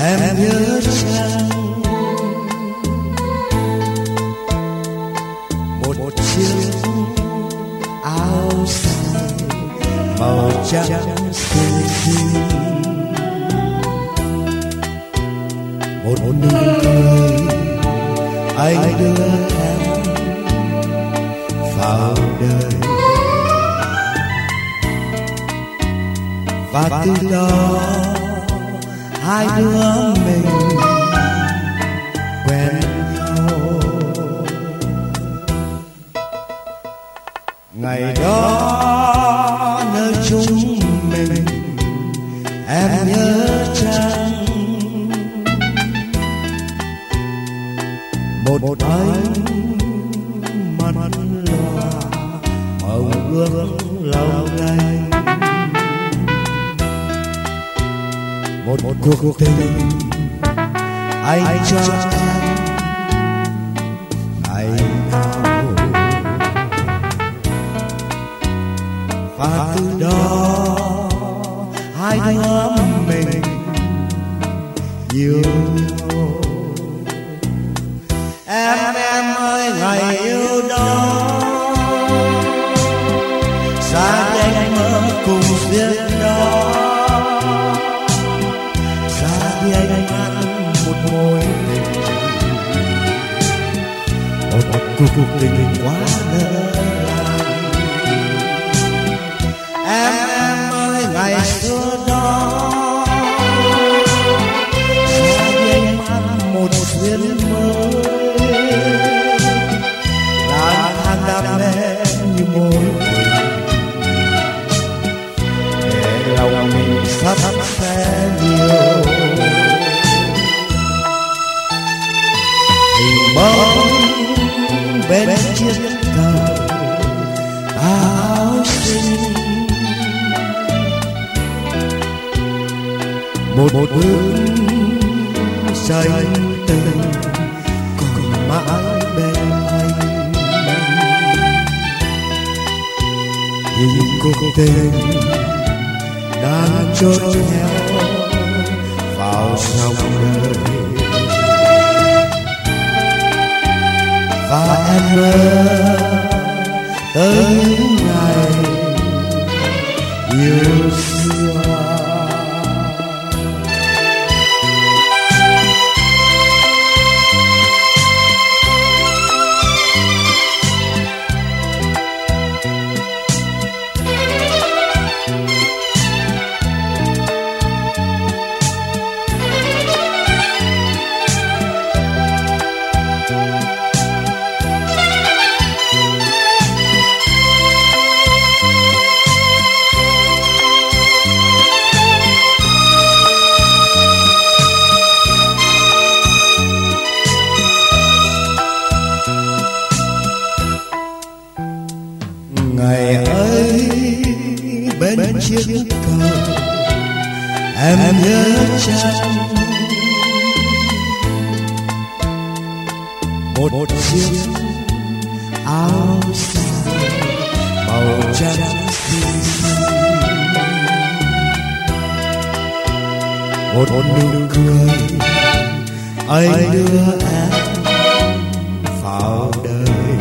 em nhớ chăng một chiếc áo xanh màu trắng xinh xinh, một nụ cười anh đưa em vào đời, và từ đó hai đứa mình quen nhau. Ngày đó nơi chúng mình em nhớ chăng một ánh mắt loa màu ước lòng lanh, một cuộc tình anh cho em ngày nào, và từ đó hai đứa mình yêu nhau. Em ơi ngày yêu đó xa anh mơ cùng duyên đó, xa đi anh ăn một mối tình, một cuộc tình quá lớn. Em ơi ngày xưa đó xa đi anh ăn một duyên mới, lang thang đam mê như mối tình, để lòng mình sắp sẽ nhiều. Hình bóng bên chiếc cầu áo xinh, một bức tranh tình còn mãi bên anh. Nhìn cuộc tình đang trôi theo vào dòng đời, và em mơ tới những ngày yêu xưa. Ngày ấy bên chiếc cầu em nhớ chăng một chiếc áo xanh màu trắng xinh xinh, một nụ cười anh đưa em vào đời,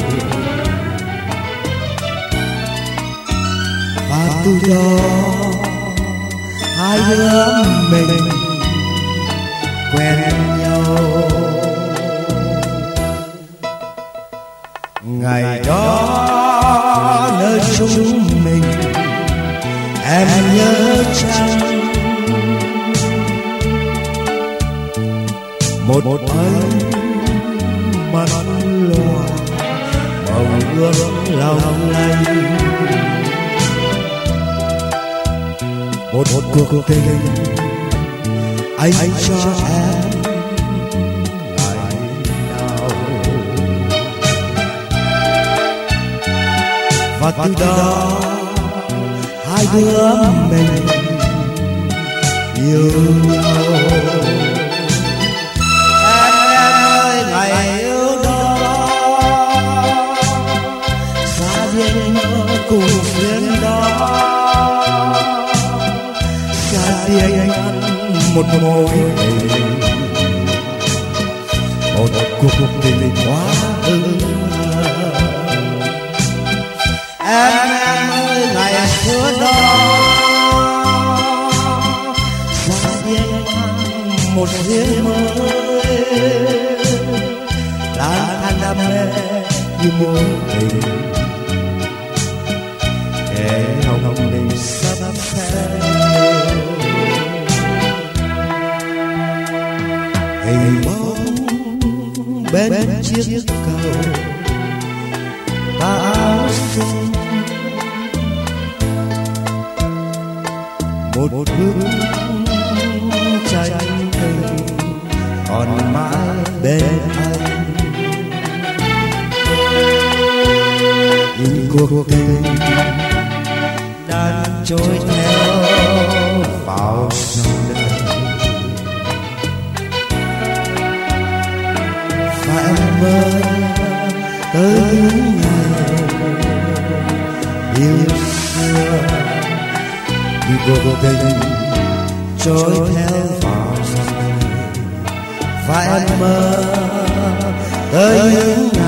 và từ đó hai đứa mình quen nhau. Ngày đó nơi chúng mình em nhớ chăng một ánh mắt loa màu ước lòng lanh, một cuộc tình anh cho em ngày nào, và từ đó hai đứa mình yêu nhau. Em ơi ngày yêu đó xa duyên mơ cùng duyên đó, xa đi anh ăn một mối tình, một cuộc tình quá ư. Em ơi ngày xưa đó xa điên một riêng mới, lang thang đam mê như mối tình, kẻ hồng đình sắp xe hình bóng bên chiếc cầu ta áo xinh, một bức tranh tình còn mãi bên anh. Những cuộc tình đang trôi theo vào dòng đời, và em mơ tới những ngày yêu xưa. Những cuộc tình trôi theo vào dòng đời, và em mơ tới những